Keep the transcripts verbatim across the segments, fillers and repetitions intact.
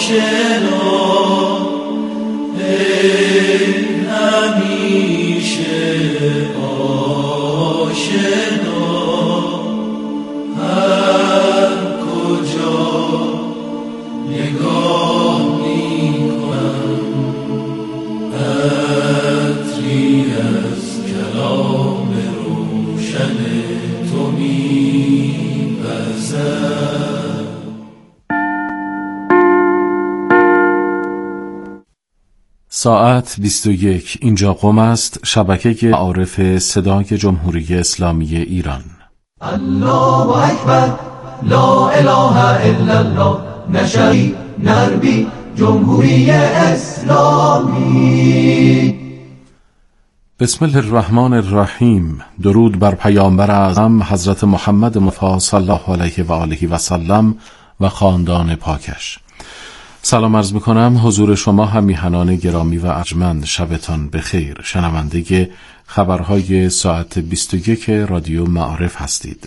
ساعت بیست و یک. اینجا قم است، شبکه معارف صدای جمهوری اسلامی ایران. الله اکبر، لا اله الا الله، نشری نربی جمهوری اسلامی. بسم الله الرحمن الرحیم. درود بر پیامبر اعظم حضرت محمد مصطفی صلی الله علیه و آله و سلم و خاندان پاکش. سلام عرض میکنم حضور شما هم میهنان گرامی و ارجمند، شبتان بخیر. شنونده خبرهای ساعت بیست و یک رادیو معارف هستید.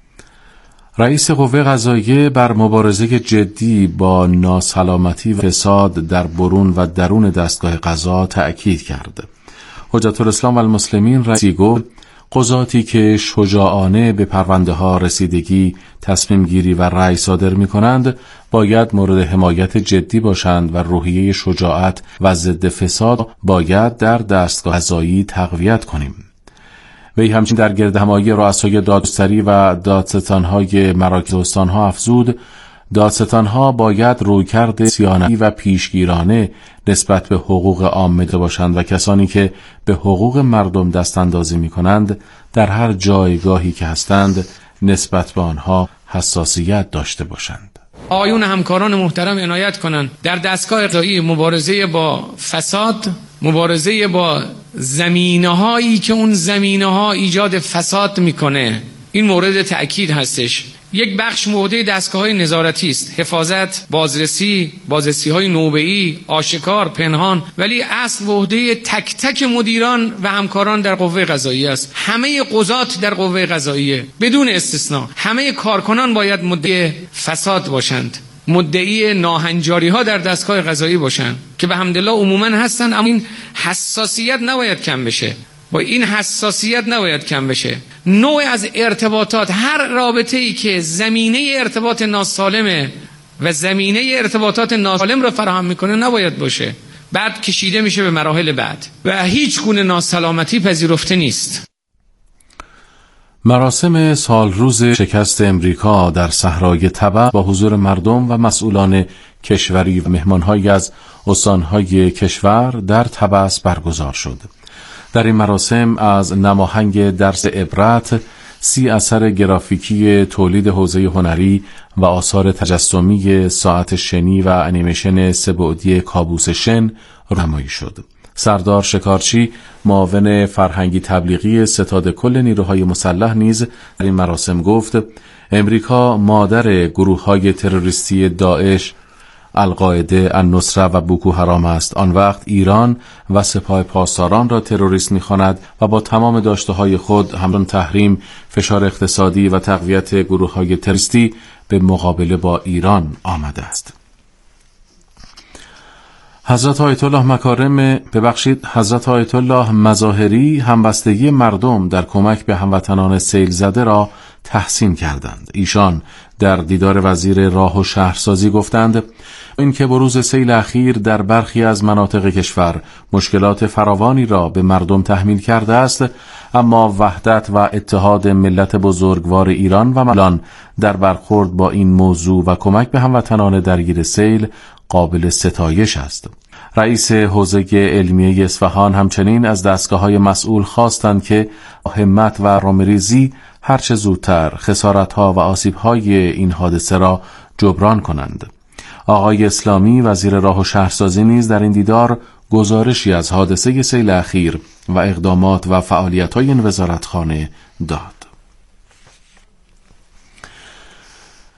رئیس قوه قضاییه بر مبارزه جدی با ناسلامتی و فساد در برون و درون دستگاه قضا تأکید کرد. حجت الاسلام و المسلمین رئیسی گفت قضاتی که شجاعانه به پرونده ها رسیدگی، تصمیم گیری و رأی صادر می کنند باید مورد حمایت جدی باشند و روحیه شجاعت و ضد فساد باید در دستگاه قضایی تقویت کنیم. وی همچنین در گردهمایی رؤسای دادگستری و دادستانهای مراکز استانها افزود دادستانها باید رویکرد صیانتی و پیشگیرانه نسبت به حقوق عامه باشند و کسانی که به حقوق مردم دست اندازی می کنند در هر جایگاهی که هستند نسبت به آنها حساسیت داشته باشند. آیون همکاران محترم عنایت کنند در دستگاه قضایی مبارزه با فساد، مبارزه با زمینه‌هایی که اون زمینه‌ها ایجاد فساد میکنه، این مورد تأکید هستش. یک بخش عهده دستگاه‌های نظارتی است، حفاظت، بازرسی، بازرسی‌های نوبه‌ای، آشکار، پنهان، ولی اصل عهده تک تک مدیران و همکاران در قوه قضاییه است. همه قضات در قوه قضاییه بدون استثنا، همه کارکنان باید مدعی فساد باشند، مدعی ناهنجاری‌ها در دستگاه قضایی باشند که به حمدالله عموماً هستند، اما این حساسیت نباید کم بشه. با این حساسیت نباید کم بشه. نوع از ارتباطات، هر رابطه‌ای که زمینه ارتباط ناسالمه و زمینه ارتباطات ناسالم را فراهم میکنه نباید باشه. بعد کشیده میشه به مراحل بعد و هیچ گونه ناسلامتی پذیرفته نیست. مراسم سالروز شکست امریکا در صحرای تبع با حضور مردم و مسئولان کشوری و مهمان‌هایی از استان‌های کشور در تبع برگزار شد. در این مراسم از نماهنگ درس عبرت، سی اثر گرافیکی تولید حوزه هنری و آثار تجسمی ساعت شنی و انیمیشن سه‌بعدی کابوس شن نمایی شد. سردار شکارچی، معاون فرهنگی تبلیغی ستاد کل نیروهای مسلح نیز در این مراسم گفت امریکا مادر گروه‌های تروریستی داعش، القاعده، النصره و بوکو حرام است. آن وقت ایران و سپاه پاسداران را تروریست می‌خواند و با تمام داشته‌های خود همچون تحریم، فشار اقتصادی و تقویت گروه‌های تروریستی به مقابله با ایران آمده است. حضرت آیت الله مکارم ببخشید حضرت آیت الله مظاهری همبستگی مردم در کمک به هموطنان سیل زده را تحسین کردند. ایشان در دیدار وزیر راه و شهرسازی گفتند این که بروز سیل اخیر در برخی از مناطق کشور مشکلات فراوانی را به مردم تحمیل کرده است، اما وحدت و اتحاد ملت بزرگوار ایران و ملان در برخورد با این موضوع و کمک به هموطنان درگیر سیل قابل ستایش است. رئیس حوزه علمیه اصفهان همچنین از دستگاه‌های مسئول خواستند که همت و رامریزی هرچه زودتر خسارت‌ها و آسیب‌های این حادثه را جبران کنند. آقای اسلامی وزیر راه و شهرسازی نیز در این دیدار گزارشی از حادثه سیل اخیر و اقدامات و فعالیت‌های این وزارتخانه داد.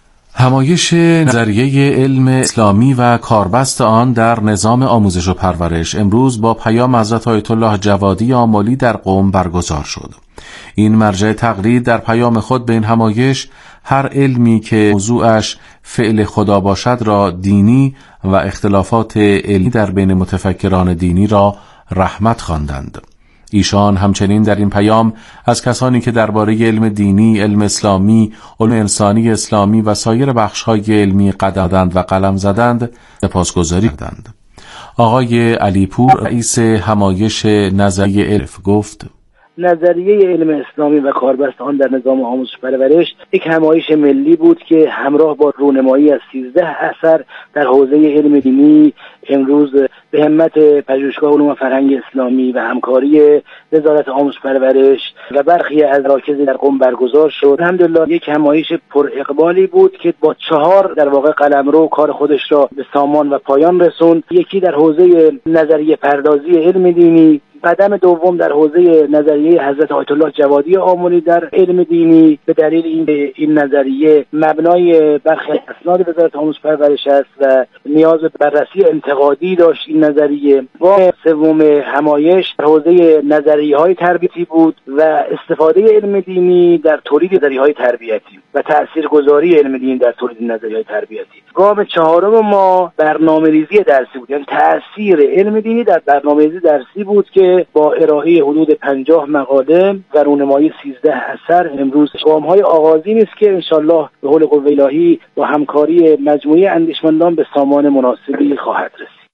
همایش نظریه علم اسلامی و کاربست آن در نظام آموزش و پرورش امروز با پیام حضرت آیت الله جوادی آملی در قم برگزار شد. این مرجع تقلید در پیام خود به این همایش هر علمی که موضوعش فعل خدا باشد را دینی و اختلافات علمی در بین متفکران دینی را رحمت خواندند. ایشان همچنین در این پیام از کسانی که درباره علم دینی، علم اسلامی، علم انسانی اسلامی و سایر بخش‌های علمی قدم دادند و قلم زدند سپاسگزاری کردند. آقای علیپور رئیس همایش نظریه علم گفت: نظریه علم اسلامی و کاربست آن در نظام آموزش پرورش یک همایش ملی بود که همراه با رونمایی از سیزده اثر در حوزه علم دینی امروز به همت پژوهشگاه علوم فرهنگ اسلامی و همکاری وزارت آموزش پرورش و برخی از مراکز در قم برگزار شد. الحمدلله یک همایش پر اقبالی بود که با چهار در واقع قلمرو کار خودش را به سامان و پایان رسوند. یکی در حوزه نظریه پردازی علم دینی، قدم دوم در حوزه نظریه حضرت آیت الله جوادی آملی در علم دینی به دلیل این این نظریه مبنای برخی اسناد وزارت آموزش پرورش است و نیاز به بررسی انتقادی داشت این نظریه. و سوم همایش در حوزه نظریه‌های تربیتی بود و استفاده علم دینی در تولید نظریه‌های تربیتی و تاثیرگذاری علم دینی در تولید نظریه‌های تربیتی. گام چهارم ما برنامه‌ریزی درسی بود، یعنی تاثیر علم دینی در برنامه‌ریزی درسی بود که با ارائه حدود پنجاه مقاله و رونمایی سیزده اثر امروز گام‌های آغازی نیست که انشالله به حول قوه الهی با همکاری مجموعه اندیشمندان به سامان مناسبی خواهد رسید.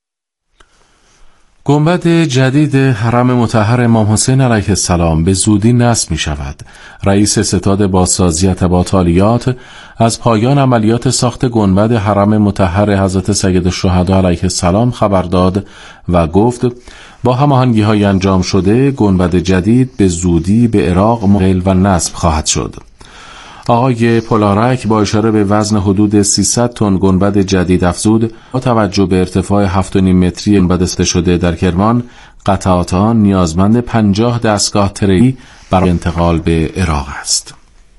گنبد جدید حرم مطهر امام حسین علیه السلام به زودی نصب می شود. رئیس ستاد بازسازی اتباطالیات از پایان عملیات ساخت گنبد حرم مطهر حضرت سید الشهدا علیه السلام خبر داد و گفت با هماهنگی‌های انجام شده گنبد جدید به زودی به عراق منتقل و نصب خواهد شد. آقای پولارک با اشاره به وزن حدود سیصد تن گنبد جدید افزود با توجه به ارتفاع هفت و نیم متری گنبد ساخته شده در کرمان قطعات آن نیازمند پنجاه دستگاه تریلی برای انتقال به عراق است.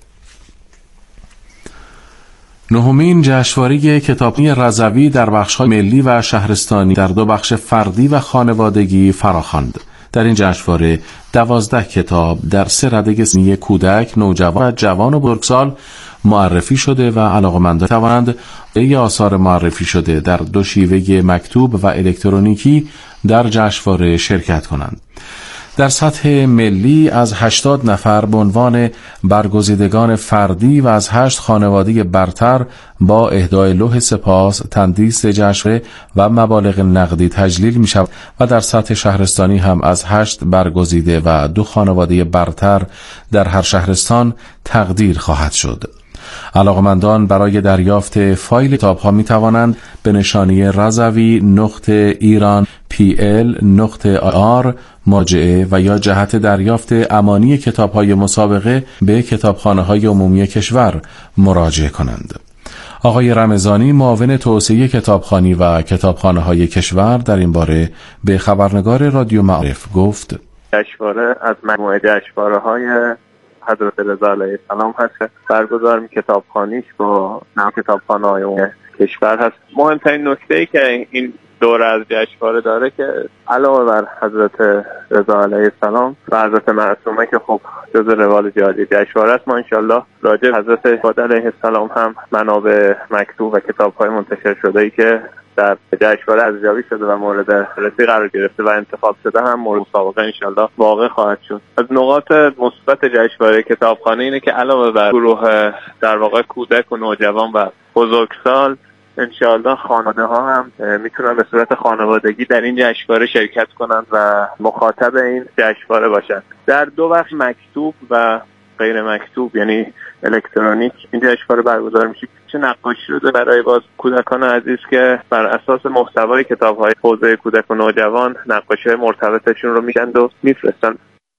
نهمین جشنواره کتابخوانی رضوی در بخش‌های ملی و شهرستانی در دو بخش فردی و خانوادگی فراخواند. در این جشنواره دوازده کتاب در سه رده سنی کودک، نوجوان و جوان و بزرگسال معرفی شده و علاقه‌مندان توانند به آثار معرفی شده در دو شیوه مکتوب و الکترونیکی در جشنواره شرکت کنند. در سطح ملی از هشتاد نفر به عنوان برگزیدگان فردی و از هشت خانواده برتر با اهدای لوح سپاس، تندیس جشنواره و مبالغ نقدی تجلیل می شود و در سطح شهرستانی هم از هشت برگزیده و دو خانواده برتر در هر شهرستان تقدیر خواهد شد. علاقمندان برای دریافت فایل کتاب‌ها می توانند به نشانی رضوی نقطه ایران پی ال نقطه آر مراجعه و یا جهت دریافت امانی کتاب‌های مسابقه به کتابخانه‌های عمومی کشور مراجعه کنند. آقای رمضانی معاون توسعه کتابخوانی و کتابخانه‌های کشور در این باره به خبرنگار رادیو معارف گفت: جشنواره از مجموعه جشنواره‌های حضرت رضا علیه السلام هست که برگزار کتابخوانیش با نام کتابخانه‌های عمومی کشور هست. مهمترین نکته‌ای که این دوره از جشنواره داره که علاوه بر حضرت رضا علیه السلام و حضرت معصومه که خب جزء روال جهادی جشنواره است، ما انشالله راجع به حضرت فاضل علیه السلام هم منابع مکتوب و کتاب‌های منتشر شده‌ای که در جشنواره ارزیابی شده و مورد بررسی قرار گرفته و انتخاب شده هم مورد مسابقه انشالله واقع خواهد شد. از نقاط مثبت جشنواره کتابخانه اینه که علاوه بر گروه در واقع کودک و نوجوان و بزرگسال، انشاءالله خانواده ها هم میتونن به صورت خانوادگی در این جشنواره شرکت کنند و مخاطب این جشنواره باشند. در دو بخش مکتوب و غیر مکتوب یعنی الکترونیک این جشنواره برگزار میشه. چه نقاشی شده برای باز کودکان عزیز که بر اساس محتوای کتاب‌های حوزه کودک و نوجوان نقاشی مرتبطشون رو میشن و میفرستن.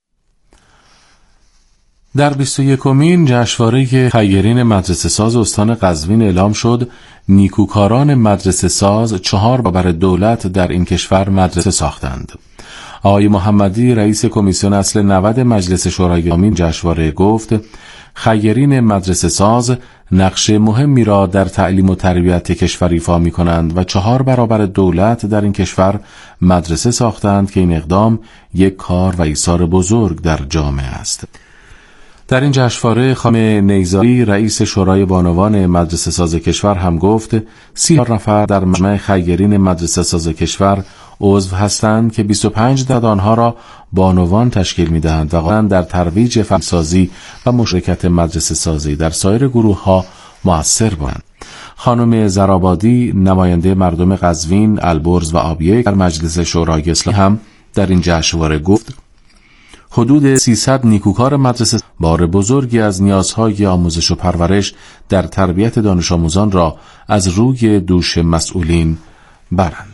در بیست و یکمین جشنواره خیرین مدرسه ساز استان قزوین اعلام شد نیکوکاران مدرسه ساز چهار برابر دولت در این کشور مدرسه ساختند. آقای محمدی رئیس کمیسیون اصل نود مجلس شورای اسلامی جشنواره گفت خیرین مدرسه ساز نقش مهمی را در تعلیم و تربیت کشور ایفا می کنند و چهار برابر دولت در این کشور مدرسه ساختند که این اقدام یک کار و ایثار بزرگ در جامعه است. در این جشنواره خانم نیزاری رئیس شورای بانوان مدرسه ساز کشور هم گفت سی نفر در مجمع خیرین مدرسه ساز کشور عضو هستند که بیست و پنج درصد آنها را بانوان تشکیل می‌دهند و قاعدتاً در ترویج فنسازی و مشارکت مدرسه سازی در سایر گروه‌ها مؤثر بودند. خانم زرابادی نماینده مردم قزوین، البرز و آبیه در مجلس شورای اسلامی هم در این جشنواره گفت حدود سیصد نیکوکار مدرسه بار بزرگی از نیازهای آموزش و پرورش در تربیت دانش آموزان را از روی دوش مسئولین برند.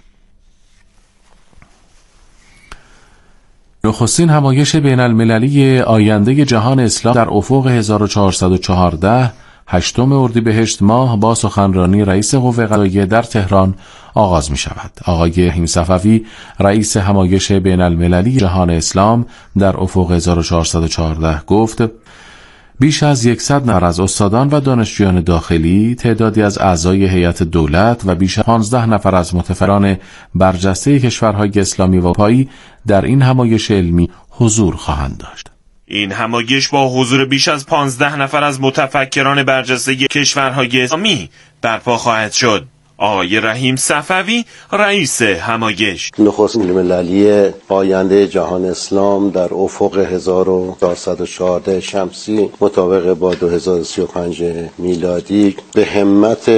نخستین همایش بین المللی آینده جهان اسلام در افق هزار و چهارصد و چهارده هشتم اردیبهشت ماه با سخنرانی رئیس قوه قضاییه در تهران آغاز می شود. آقای رحیم صفوی رئیس همایش بین المللی جهان اسلام در افق هزار و چهارصد و چهارده گفت بیش از صد نفر از استادان و دانشجویان داخلی، تعدادی از اعضای هیئت دولت و بیش از پانزده نفر از متفکران برجسته کشورهای اسلامی و اروپایی در این همایش علمی حضور خواهند داشت. این همایش با حضور بیش از پانزده نفر از متفکران برجسته کشورهای اسلامی برپا خواهد شد. آقای رحیم صفوی رئیس همایش نخستین المللی آینده جهان اسلام در افق هزار و چهارصد و چهارده شمسی مطابق با دو هزار و سی و پنج میلادی به همت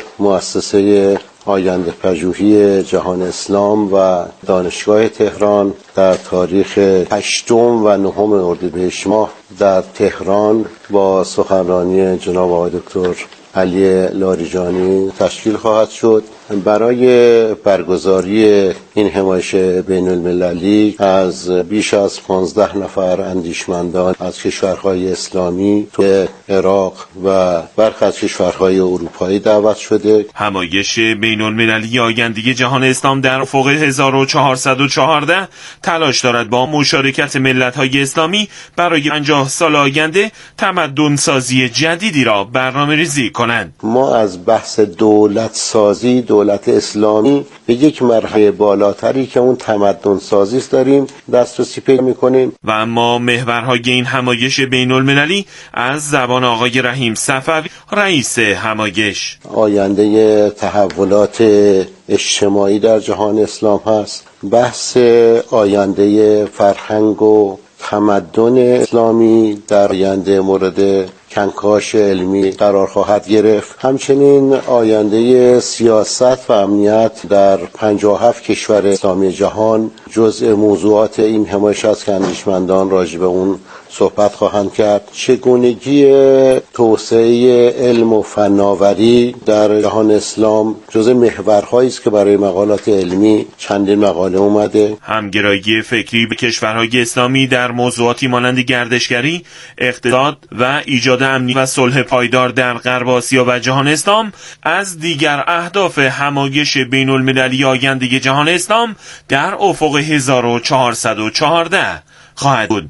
مؤسسه آینده پژوهی جهان اسلام و دانشگاه تهران در تاریخ هشتم و نهم اردیبهشت ماه در تهران با سخنرانی جناب آقای دکتر علی لاریجانی تشکیل خواهد شد. برای برگزاری این همایش بین المللی از بیش از پانزده نفر اندیشمندان از کشورهای اسلامی تو عراق و برخی از کشورهای اروپایی دعوت شده. همایش بین المللی آینده جهان اسلام در افق هزار و چهارصد و چهارده تلاش دارد با مشارکت ملت‌های اسلامی برای پنجاه سال آینده تمدن سازی جدیدی را برنامه‌ریزی کنند. ما از بحث دولت سازی، دولت اسلامی به یک مرحله بالاتری که اون تمدن سازی است داریم دسترسی پیدا می‌کنیم. و اما محورهای این همایش بین المللی از زبان آقای رحیم صفوی رئیس همایش آینده تحولات اجتماعی در جهان اسلام هست. بحث آینده فرهنگ و تمدن اسلامی در آینده مورد کنکاش علمی قرار خواهد گرفت. همچنین آینده سیاست و امنیت در پنجاه و هفت کشور اسلامی جهان جزء موضوعات این همایش است که اندیشمندان راجع به اون صحبت خواهند کرد. چگونگی توسعه علم و فناوری در جهان اسلام جزء محورهایی است که برای مقالات علمی چندین مقاله اومده. همگرایی فکری به کشورهای اسلامی در موضوعاتی مانند گردشگری، اقتصاد و ایجاد امنی و صلح پایدار در غرب آسیا و جهان اسلام از دیگر اهداف همایش بین المللی آینده جهان اسلام در افق هزار و چهارصد و چهارده خواهد بود.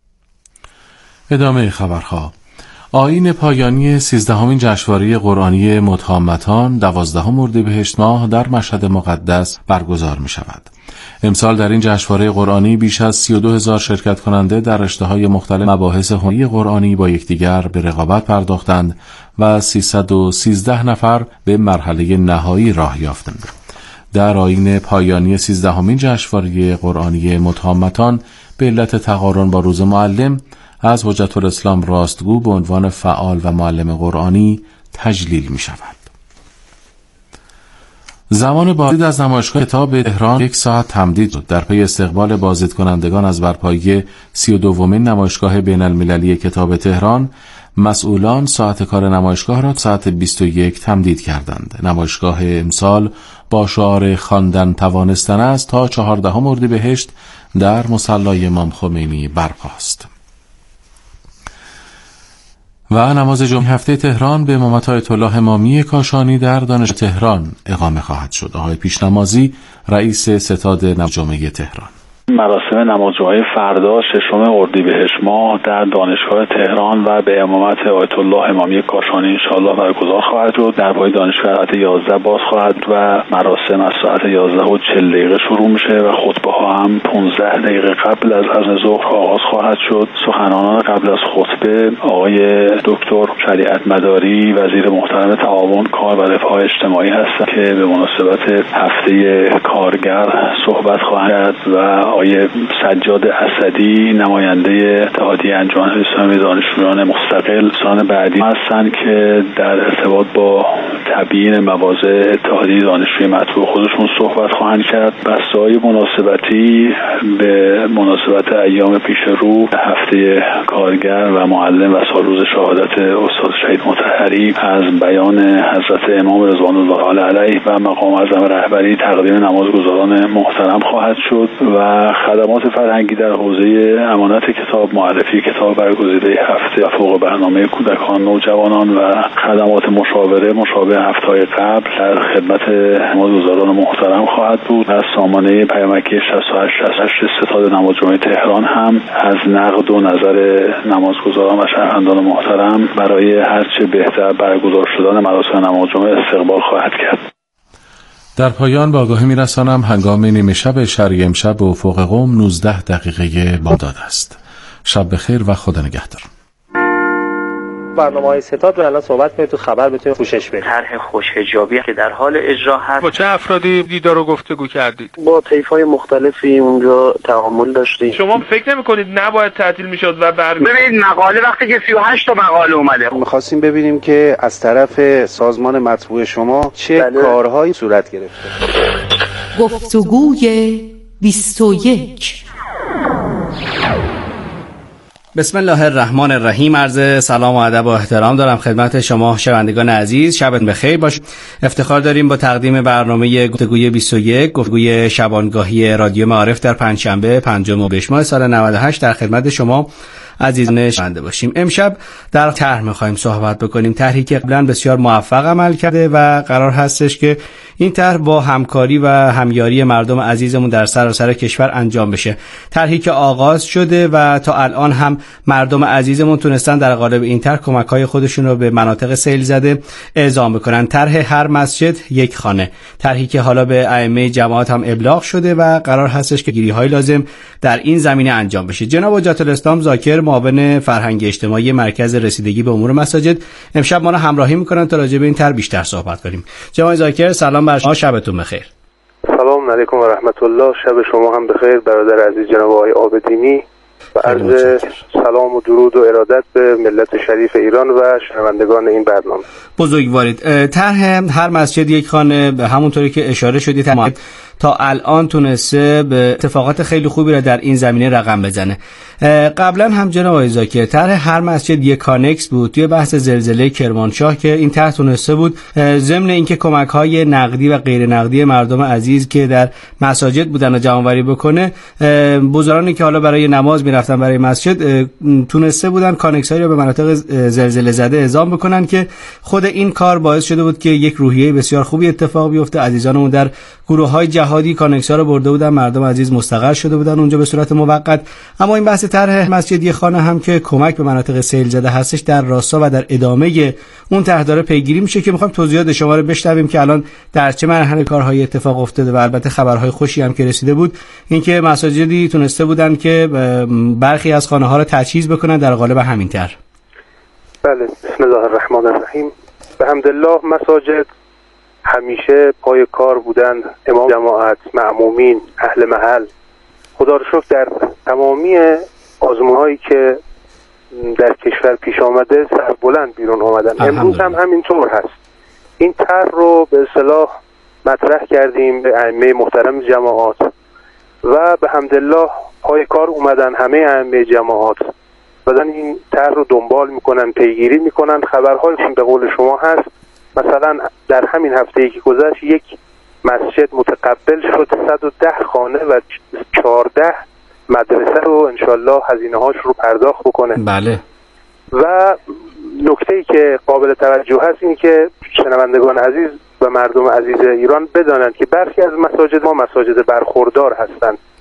ادامه خبرها. آیین پایانی سیزدهمین جشنواره قرآنی متهامتان دوازدهم اردیبهشت ماه در مشهد مقدس برگزار می شود. امسال در این جشنواره قرآنی بیش از سی و دو هزار شرکت کننده در رشته‌های مختلف مباحث هنری قرآنی با یکدیگر به رقابت پرداختند و سیصد و سیزده نفر به مرحله نهایی راه یافتند. در آیین پایانی سیزدهمین جشنواره قرآنی متهامتان به علت تقارن با روز معلم از حجت الاسلام راستگو به عنوان فعال و معلم قرآنی تجلیل می شود. زمان بازدید از نمایشگاه کتاب تهران یک ساعت تمدید شد. در پی استقبال بازدید کنندگان از برپایی سی و دومین نمایشگاه بین المللی کتاب تهران، مسئولان ساعت کار نمایشگاه را ساعت بیست و یک تمدید کردند. نمایشگاه امسال با شعار خواندن توانستن است تا چهاردهم اردیبهشت در مصلی امام خمینی برپاست. و نماز جمعه هفته تهران به امامت آیت الله امامی کاشانی در دانشگاه تهران اقامه خواهد شد. آقای پیشنمازی رئیس ستاد نماز جمعه تهران. مراسم نماز جمعه فردا ششم اردیبهشت ماه در دانشگاه تهران و به امامت آیت الله امامی کاشانی انشاءالله برگزار خواهد شد. درباره دانشگاه ساعت یازده باز خواهد و مراسم از ساعت یازده و چهل دقیقه شروع میشه و خطبه ها هم پانزده دقیقه قبل از اذان ظهر آغاز خواهد شد. سخنرانان قبل از خطبه آقای دکتر شریعت مداری وزیر محترم تعاون کار و رفاه اجتماعی هستند که به مناسبت هفته کارگر صحبت خواهد و آقای سجاد اسدی نماینده اتحادیه انجمن اسلامی دانشجویان مستقل سان بعدی هستند که در ارتباط با تبیین مواضع اتحادیه دانشجوی مطبوع خودشون صحبت خواهند کرد. بحث‌های مناسبتی به مناسبت ایام پیش رو هفته کارگر و معلم و سالروز شهادت استاد شهید مطهری از بیان حضرت امام رضوان الله علیه و مقام اعظم رهبری تقدیم نمازگزاران محترم خواهد شد و خدمات فرهنگی در حوزه امانت کتاب، معرفی کتاب برگزیده هفته و فوق برنامه کودکان، نوجوانان و خدمات مشاوره مشابه هفته‌های قبل در خدمت نمازگزاران محترم خواهد بود. از سامانه پیامکی شصت و هشت شصت و هشت ستاد نماز جمعه تهران هم از نقد و نظر نمازگزاران و شهروندان محترم برای هرچه بهتر برگزار شدن مراسم نماز جمعه استقبال خواهد کرد. در پایان با آگاهی می‌رسانم هنگام نیمه شب شرعی امشب به افق قم نوزده دقیقه بامداد است. شب بخیر و خدا نگهدار. برنامه‌های ستاد رو الان صحبت کنید تو خبر بتونید پوشش بدید. طرح خوش‌حجابی که در حال اجرا هست. با چه افرادی دیدار و گفتگو کردید؟ با طیف‌های مختلفی اونجا تعامل داشتیم. شما فکر نمی‌کنید نباید تعطیل می‌شد و بر ببینید مقاله وقتی که سی و هشت تا مقاله اومده. می‌خواستیم ببینیم که از طرف سازمان مطبوع شما چه بله. کارهایی صورت گرفته. گفتگوی بیست و یک. بسم الله الرحمن الرحیم. عرض سلام و ادب و احترام دارم خدمت شما شنوندگان عزیز. شبتون بخیر باش. افتخار داریم با تقدیم برنامه گفتگوی بیست و یک، گفتگوی شبانگاهی رادیو معارف در پنجشنبه پنجم بهشت ماه سال نود و هشت در خدمت شما عزیزان شنونده باشیم. امشب در طرح می‌خوایم صحبت بکنیم، طرحی که قبلا بسیار موفق عمل کرده و قرار هستش که این طرح با همکاری و همیاری مردم عزیزمون در سراسر کشور انجام بشه. طرحی که آغاز شده و تا الان هم مردم عزیزمون تونستن در قالب این طرح کمک‌های خودشون رو به مناطق سیل زده اعزام بکنن. طرح هر مسجد یک خانه، طرحی که حالا به ائمه جماعت هم ابلاغ شده و قرار هستش که گیری‌های لازم در این زمینه انجام بشه. جناب حجت الاسلام ذاکر معاون فرهنگ اجتماعی مرکز رسیدگی به امور مساجد امشب ما رو همراهی میکنن تا راجع به این طرح بیشتر صحبت کنیم. جناب ذاکر سلام بر شما، شبتون بخیر. سلام علیکم و رحمت الله. شب شما هم بخیر برادر عزیز جناب آقای عابدینی و عرض سلام و درود و ارادت به ملت شریف ایران و شنوندگان این برنامه. بزرگوارید. طرح هر مسجد یک خانه همونطوری که اشاره شدید تا الان تونسته به اتفاقات خیلی خوبی را در این زمینه رقم بزنه. قبلا هم جناب آقای ذاکر طرح هر مسجد یک کانکس بود توی بحث زلزله کرمانشاه که این طرح تونسته بود ضمن اینکه کمک‌های نقدی و غیر نقدی مردم عزیز که در مساجد بودن و جمع‌آوری بکنه، بزرگانی که حالا برای نماز میرفتن برای مسجد تونسته بودن کانکس‌هایی رو به مناطق زلزله زده اعزام بکنن که خود این کار باعث شده بود که یک روحیه بسیار خوبی اتفاق بیفته. عزیزانمون در گروه‌های جهادی کانکس‌ها رو برده بودن، مردم عزیز مستقر شده بودن اونجا به صورت موقت. اما این بحث طرح مسجد یک خانه هم که کمک به مناطق سیل زده هستش در راستا و در ادامه اون طرح داره پیگیری میشه که می‌خوام توضیحات شما رو بشنویم که الان در چه مرحله کارهای اتفاق افتاده و البته خبرهای خوشی هم که رسیده بود اینکه مساجدی تونسته بودن که برخی از خانه‌ها رو تجهیز بکنن در قالب همین طرح. بله، بسم الله الرحمن الرحیم. بحمدالله مساجد همیشه پای کار بودن، امام جماعت، مأمومین، اهل محل. خدا رو شکر در تمامی آزمون‌هایی که در کشور پیش آمده سربلند بیرون آمدن. امروز هم همینطور هست. این طرح رو به اصطلاح مطرح کردیم به ائمه محترم جماعات و به حمدالله پای کار اومدن همه ائمه جماعات بعدن این طرح رو دنبال میکنن، پیگیری میکنن. خبرهای به قول شما هست، مثلا در همین هفته‌ای که گذشت یک مسجد متقبل شد صد و ده خانه و چهارده مدرسه رو انشالله هزینه هاش رو پرداخت بکنه. بله. و نکته‌ای که قابل توجه هست این که شنوندگان عزیز و مردم عزیز ایران بدانند که برخی از مساجد ما مساجد برخوردار هستند.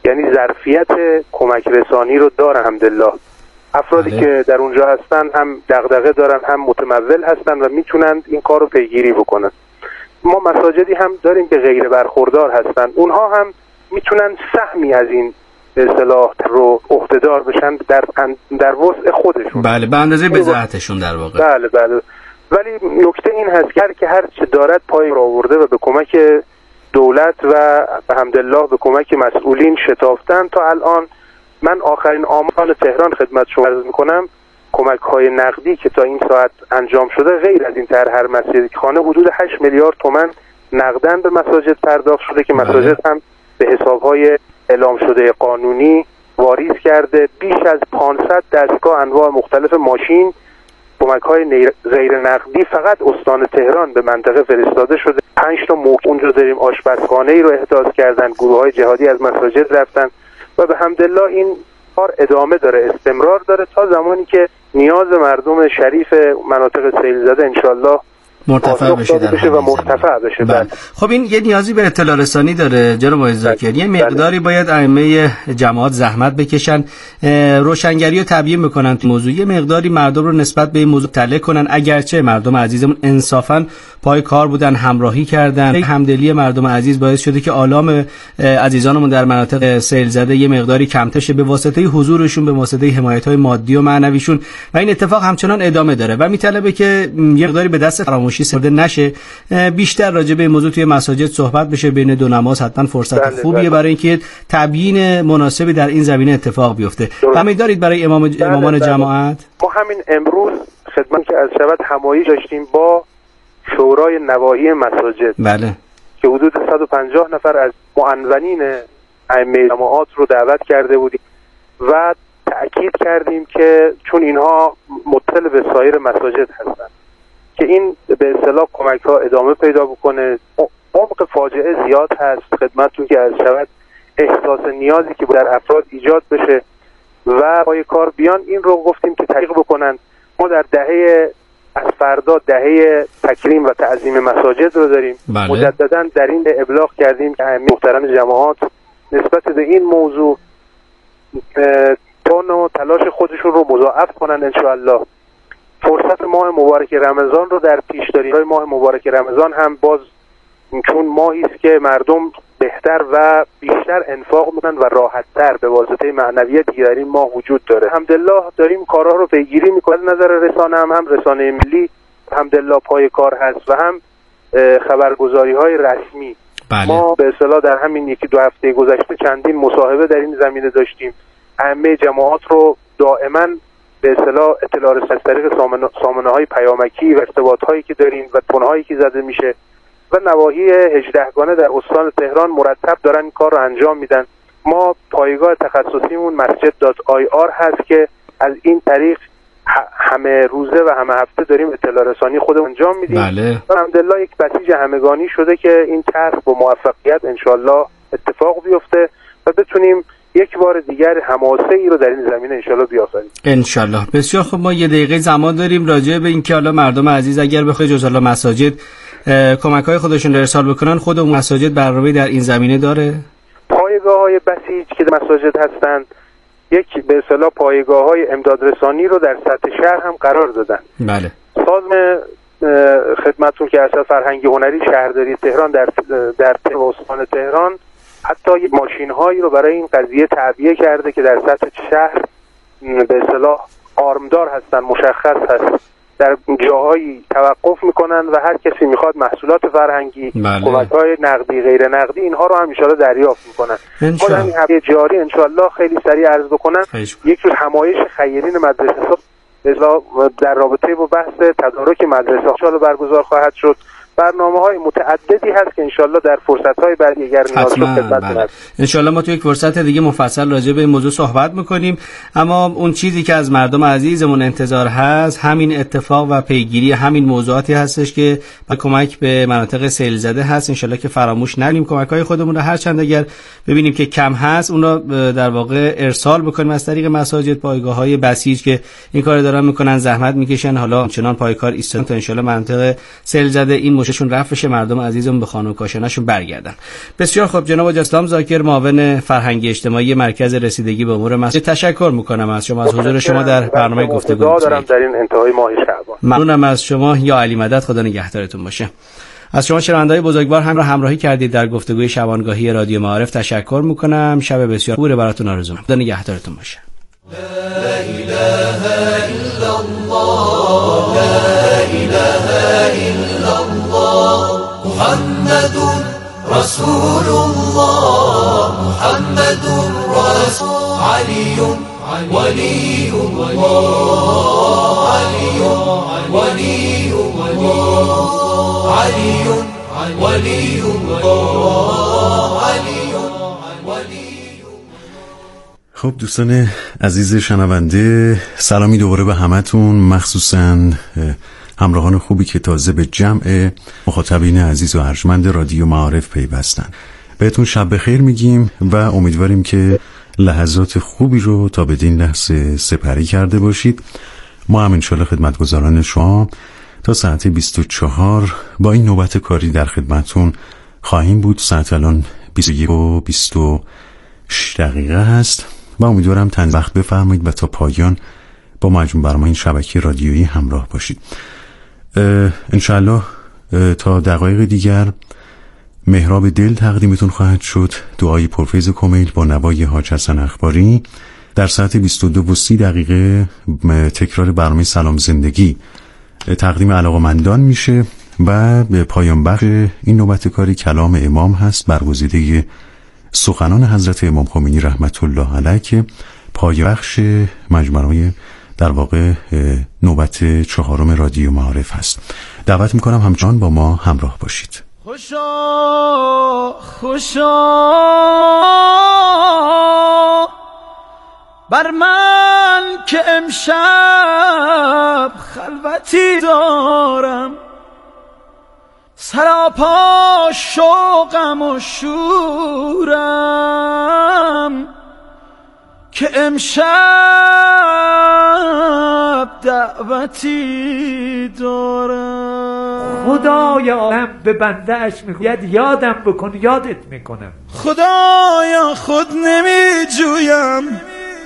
یعنی ظرفیت کمک رسانی رو داره الحمدلله. افرادی بله. که در اونجا هستن هم دغدغه دارن هم متمول هستن و میتونن این کار رو پیگیری بکنن. ما مساجدی هم داریم که غیر برخوردار هستن، اونها هم میتونن سهمی از این به اصطلاح رو عهده‌دار بشن در در وسع خودشون. بله، به اندازه بضاعتشون در واقع. بله بله. ولی نکته این هست که هر چه دارد پای را آورده و به کمک دولت و الحمدلله به کمک مسئولین شتافتن. تا الان من آخرین آمار تهران خدمت شما عرض میکنم، کمک های نقدی که تا این ساعت انجام شده غیر از این تر هر مسجد خانه حدود هشت میلیارد تومان نقدن به مساجد پرداخت شده که مساجد هم به حساب های اعلام شده قانونی واریز کرده. بیش از پانصد دستگاه انواع مختلف ماشین کمک های غیر نقدی فقط استان تهران به منطقه فرستاده شده. پنج تا موقع اونجا داریم آشپزخانه ای رو احداث کردن، گروه های جهادی از مساجد رفتن و به حمدالله این کار ادامه داره، استمرار داره تا زمانی که نیاز مردم شریف مناطق سیل زده انشالله مرتفع بشه, بشه و مرتفع بشه. بله. خب این یه نیازی به اطلاع رسانی داره جناب آقای ذاکر. یه مقداری باید ائمه جماعت زحمت بکشن، روشنگری رو تبیین بکنن تو موضوع، یه مقداری مردم رو نسبت به این موضوع مطلع کنن. اگرچه مردم عزیزمون انصافا پای کار بودن، همراهی کردن، همدلی مردم عزیز باعث شده که آلام عزیزانمون در مناطق سیل زده یه مقداری کمتر شه به واسطه حضورشون، به واسطه حمایت‌های مادی و معنویشون و این اتفاق همچنان ادامه داره و میطلبه که یه مقداری به دست فراموشی سپرده نشه. بیشتر راجع به این موضوع توی مساجد صحبت بشه، بین دو نماز حتما فرصت بله خوبیه بله. برای اینکه تبیین مناسبی در این زمینه اتفاق بیفته. همین دارید برای امام بله امامان بله. جماعت. ما همین امروز خدمت که از شبت همایش داشتیم با شورای نواحی مساجد بله که حدود صد و پنجاه نفر از معنونین ائمه جماعت رو دعوت کرده بودیم و تأکید کردیم که چون اینها متصل به سایر مساجد هستند که این به اصطلاح کمک ها ادامه پیدا بکنه. عمق فاجعه زیاد هست خدمتتون که از شود احساس نیازی که در افراد ایجاد بشه و پای کار بیان این رو گفتیم که تحقیق بکنن. ما در دهه از فردا دهه تکریم و تعظیم مساجد رو داریم. بله. مجددا در این ابلاغ کردیم که ائمه محترم جماعت نسبت به این موضوع تون و تلاش خودشون رو مضاعف کنن انشاءالله. فرصت ماه مبارک رمضان رو در پیش داریم. ماه مبارک رمضان هم باز چون ماهی است که مردم بهتر و بیشتر انفاق میکنن و راحت‌تر به واسطه معنویتی در این ماه وجود داره. الحمدلله داریم کارها رو پیگیری میکنیم. نظر رسانه هم هم رسانه ملی الحمدلله پای کار هست و هم خبرگزاری‌های رسمی. بله. ما به اصطلاح در همین یکی دو هفته گذشته چندین مصاحبه در این زمینه داشتیم. ائمه جماعت رو دائما به اصطلاح اطلاع رسانی از طریق سامانه های پیامکی و ارتباط هایی که داریم و تونهایی که زده میشه و نواحی هجدهگانه در استان تهران مرتب دارن این کار رو انجام میدن. ما پایگاه تخصصیمون مسجد دات آی آر هست که از این طریق همه روزه و همه هفته داریم اطلاع رسانی خودمون انجام میدیم. بله. الحمدلله یک بسیج همگانی شده که این طرح با موفقیت انشالله اتفاق بیفته و بتونیم یک بار دیگر حماسه ای رو در این زمینه انشالله بیافریم. انشالله. بسیار خب، ما یه دقیقه زمان داریم راجع به اینکه حالا مردم عزیز اگر بخواد جز الله مساجد کمک‌های خودشون رو ارسال بکنن، خود اون مساجد برنامه‌ای در این زمینه داره؟ پایگاه‌های بسیج که در مساجد هستند یک به اصطلاح پایگاه‌های امدادرسانی رو در سطح شهر هم قرار دادن. بله. سازمان خدمتتون که اصلا فرهنگی هنری شهرداری تهران در در استان تهران حتی ماشین‌هایی رو برای این قضیه تعبیه کرده که در سطح شهر به اصطلاح آرمدار هستن، مشخص هست، در جاهایی توقف میکنن و هر کسی میخواد محصولات فرهنگی، بله. کمک‌های نقدی غیر نقدی اینها رو هم ان شاءالله دریافت میکنن. خود همین هفته جاری ان شاءالله خیلی سریع عرض بکنم یک جور همایش خیرین مدرسه در رابطه با بحث تدارک مدرسه ان شاءالله برگزار خواهد شد. برنامه‌های متعددی هست که انشالله در فرصت‌های بعدی اگر نیاز شد خدمت کنم. انشالله ما تو یک فرصت دیگه مفصل راجع به این موضوع صحبت می‌کنیم. اما اون چیزی که از مردم عزیزمون انتظار هست همین اتفاق و پیگیری همین موضوعاتی هستش که با کمک به مناطق سیل زده هست. انشالله که فراموش نکنیم کمک‌های خودمون رو هر چند اگر ببینیم که کم هست اون رو در واقع ارسال بکنیم از طریق مساجد، پایگاه‌های بسیج که این کارو دارن می‌کنن، زحمت می‌کشن، حالا چنان پایکار ایستادن تا انشالله مناطق سیل زده این خوششون رفت بشه، مردم عزیزم به خانه و کاشانه‌شون برگردن. بسیار خوب جناب حاج اسلام ذاکر، معاون فرهنگی اجتماعی مرکز رسیدگی به امور مسجد، تشکر میکنم از شما، از حضور شما در برنامه گفتگو دارم در این انتهای ماه شعبان. ممنونم از شما، یا علی مدد، خدا نگهدارتون باشه. از شما شنونده‌های بزرگوار هم را همراهی کردید در گفتگوی شبانگاهی رادیو معارف تشکر میکنم. شب بسیار خوبی براتون آرزو می‌کنم. خدا نگهدارتون باشه. لا إله إلا الله لا إله إلا الله محمد رسول الله محمد رسول علي ولي الله علي ولي الله علي ولي الله علي ولي. خب دوستان عزیز شنونده، سلامی دوباره به همتون، مخصوصاً همراهان خوبی که تازه به جمع مخاطبین عزیز و ارجمند رادیو معارف پیوستن. بهتون شب بخیر میگیم و امیدواریم که لحظات خوبی رو تا بدین لحظه سپری کرده باشید. ما هم انشالله خدمتگزاران شما تا ساعت بیست و چهار با این نوبت کاری در خدمتون خواهیم بود. ساعت الان بیست و یک و بیست و شش دقیقه هست و امیدوارم تن وقت بفرمایید و تا پایان با مجموع برنامه این شبکه رادیویی همراه باشید. انشالله تا دقایق دیگر مهراب دل تقدیمتون خواهد شد، دعای پرفیض کمیل با نوای حاج حسن اخباری. در ساعت بیست و دو و سی دقیقه تکرار برنامه سلام زندگی تقدیم علاقمندان میشه و به پایان بخش این نوبت کاری کلام امام هست، برگزیده سخنان حضرت امام خمینی رحمت الله علیه که پایان بخش مجموعه در واقع نوبت چهارم رادیو معارف هست. دعوت میکنم همچنان با ما همراه باشید. خوشا خوشا بر من که امشب خلوتی دارم، سراپا شوقم و شورم که امشب دعوتی دارم. خدایا عالم به بنده اش میگوید یادم بکن یادت میکنم. خدایا خود نمی جویم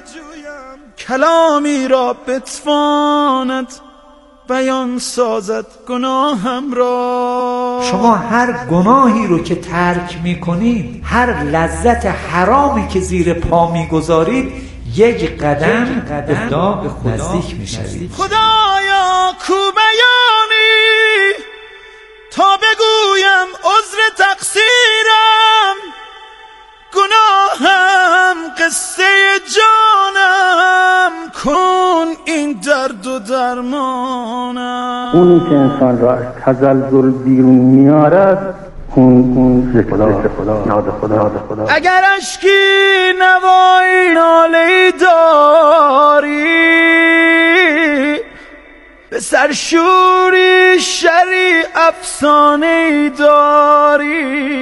کلامی را بتواند بیان سازد گناهم را. شما هر گناهی رو که ترک میکنید، هر لذت حرامی که زیر پا میگذارید، یک قدم به خدا نزدیک میشوید. خدایا کو بیانی تا بگویم عذر تقصیرم، گناهم قصه جانم، کن این درد و درمانم. اونی که انسان را از تزلزل بیرون میارد، اون اون ذکر خدا، یاد خدا، یاد خدا. اگر اشکی نوایی ناله‌ای داری، به سرشوری شری افسانه‌ای داری،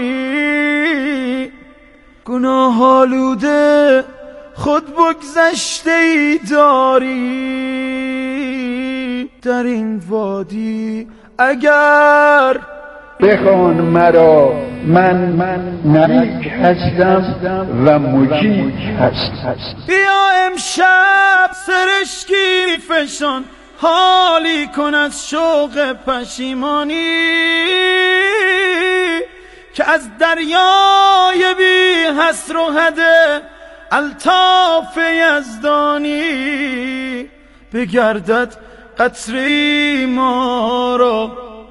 گناه آلوده خود بگذشته ای داری در این وادی. اگر بخوان مرا، من من نریک هستم و مجیب هستم. بیا امشب سرشکی فشان، حالی کن از شوق پشیمانی، که از دریای بی حصر و حد الطاف یزدانی بگردد قطره ما را